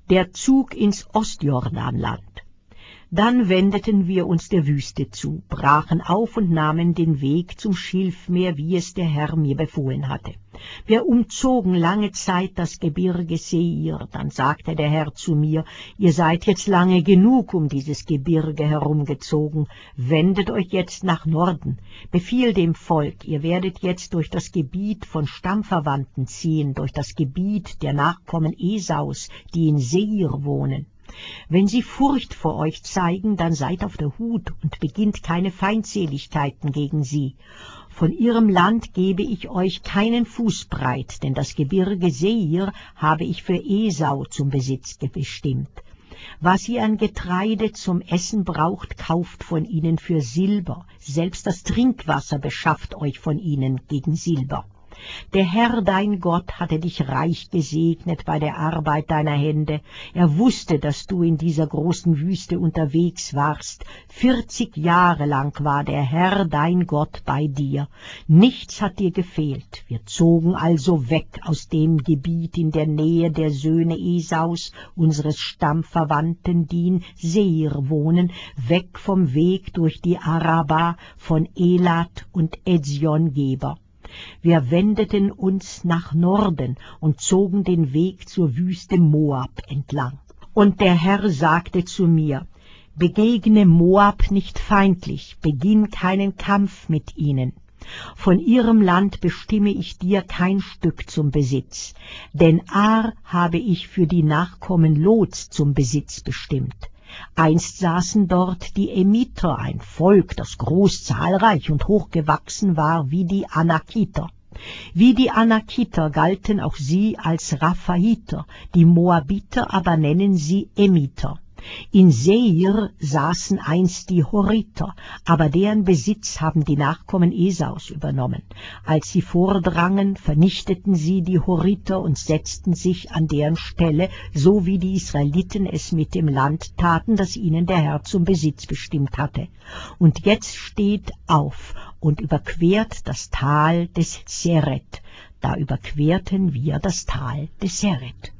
Der Zug ins Ostjordanland. Dann wendeten wir uns der Wüste zu, brachen auf und nahmen den Weg zum Schilfmeer, wie es der Herr mir befohlen hatte. Wir umzogen lange Zeit das Gebirge Seir. Dann sagte der Herr zu mir: Ihr seid jetzt lange genug um dieses Gebirge herumgezogen, wendet euch jetzt nach Norden. Befiehl dem Volk, ihr werdet jetzt durch das Gebiet von Stammverwandten ziehen, durch das Gebiet der Nachkommen Esaus, die in Seir wohnen. Wenn sie Furcht vor euch zeigen, dann seid auf der Hut und beginnt keine Feindseligkeiten gegen sie. Von ihrem Land gebe ich euch keinen Fußbreit, denn das Gebirge Seir habe ich für Esau zum Besitz bestimmt. Was ihr an Getreide zum Essen braucht, kauft von ihnen für Silber. Selbst das Trinkwasser beschafft euch von ihnen gegen Silber. Der Herr, dein Gott, hatte dich reich gesegnet bei der Arbeit deiner Hände. Er wusste, dass du in dieser großen Wüste unterwegs warst. 40 Jahre lang war der Herr, dein Gott, bei dir. Nichts hat dir gefehlt. Wir zogen also weg aus dem Gebiet in der Nähe der Söhne Esaus, unseres Stammverwandten, die in Seir wohnen, weg vom Weg durch die Araba von Elat und Eziongeber. Wir wendeten uns nach Norden und zogen den Weg zur Wüste Moab entlang. Und der Herr sagte zu mir: Begegne Moab nicht feindlich, beginn keinen Kampf mit ihnen. Von ihrem Land bestimme ich dir kein Stück zum Besitz, denn Ar habe ich für die Nachkommen Lots zum Besitz bestimmt. Einst saßen dort die Emiter, ein Volk, das groß, zahlreich und hochgewachsen war wie die Anakiter. Wie die Anakiter galten auch sie als Raphaiter, die Moabiter aber nennen sie Emiter. In Seir saßen einst die Horiter, aber deren Besitz haben die Nachkommen Esaus übernommen. Als sie vordrangen, vernichteten sie die Horiter und setzten sich an deren Stelle, so wie die Israeliten es mit dem Land taten, das ihnen der Herr zum Besitz bestimmt hatte. Und jetzt steht auf und überquert das Tal des Zeret. Da überquerten wir das Tal des Zeret.